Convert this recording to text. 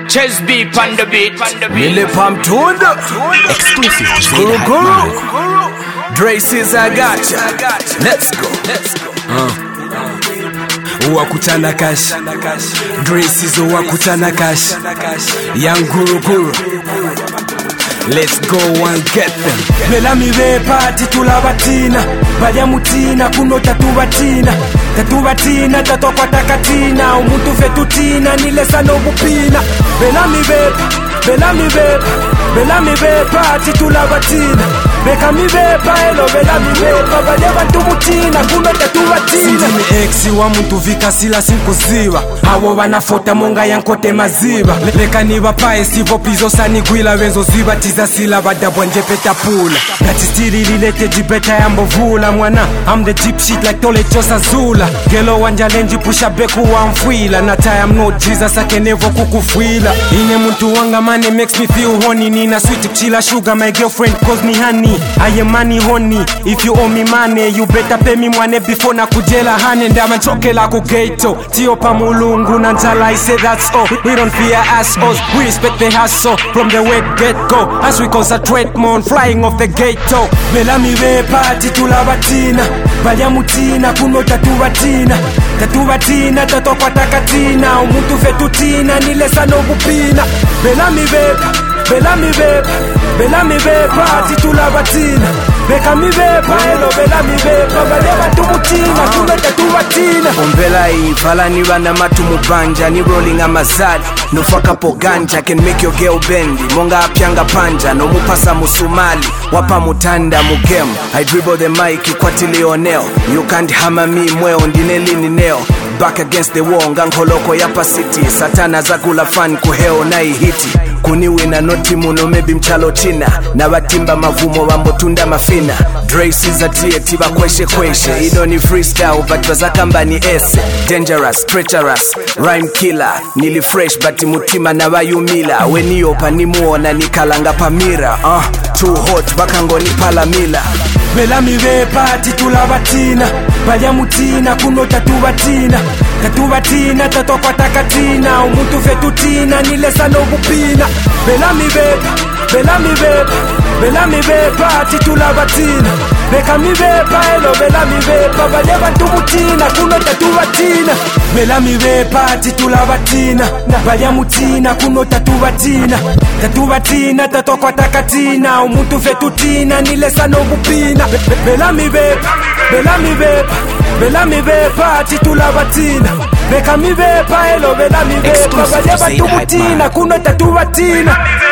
Chess beat on the beat. Mille Pam Tunda. Exclusive to Guru. Dre says I gotcha. Let's go. Wakutana cash. Dre says wakutana cash. Young Guru. Let's go and get them. Bela mi ve party tulabatina. Baya mutina kuno tatubatina. Tatubatina tatokwa takatina. Umuntu fetutina nilesa no bupina. Bela mi ve party tulabatina. Beka mi ve paelo bela mi ve baya bantu mutina kuno tatubatina. Sini exi wa muntu vika sila sinkuziwa. Hawo wanafota monga yankote maziba. Leka niba pae sivo pizo sani gwila wenzo ziba tiza sila badabwa njepeta pula. Kati stili lilete jibeta yambo vula mwana. I'm the deep shit like tole chosa zula. Gelo wanja lenji pusha beku wa mfwila. Nata I'm not Jesus akenevo kukufwila. Ine muntu wanga mane makes me feel honey. Nina sweet chila sugar my girlfriend calls me honey. I am money honey. If you owe me money you better pay me mwane before na kujela honey. Ndama choke la kugeto. Tio pa mulungu na njala I say that's all. We don't fear assholes. We respect the hustle from the word get go. As we concentrate more on flying off the gate though. Bela mi ve party tulabatina. Baya mutina kuno tatubatina. Tatubatina tatokwa takatina. Umuntu fetutina nilesa no bupina. Bela mi ve party tulabatina. Beka mi ve paelo bela mi ve baya bantu mutina kuno tatubatina. Ombela ivala ni bana matu mubanja ni rolling amazali. No fuck up ganja can make your girl bendy. Monga apyanga panja no mupasa musumali. Wapa mutanda mugem. I dribble the mic kwati Lionel. You can't hammer me mweo ndineli ni neo. Back against the wall ngankoloko yapa city. Satana zakula fan kuheo na ihiti. Kuniwe na noti muno maybe mchalo china. Na watimba mavumo wambotunda mafina. Dre siza tie tiba kweshe. Ido ni freestyle but bazakamba ni ese. Dangerous, treacherous, rhyme killer. Nili fresh but mutima na wayumila. Weni opa ni muona ni kalanga pamira. Too hot bakango ni palamila. Bela mi ve party tulabatina. Baya mutina kuno tatubatina. Tatubatina tatokwa takatina. Umuntu fetutina nilesa no bupina. Bela mi ve party tulabatina. Beka mi ve paelo bela mi ve baya bantu mutina kuno tatubatina. Bela mi ve party tulabatina. Baya mutina kuno tatubatina. Tatubatina tatokwa takatina. Umuntu fetutina nilesa no bupina. Bela mi ve party tulabatina. Beka mi ve paelo bela mi ve baya bantu mutina kuno tatubatina.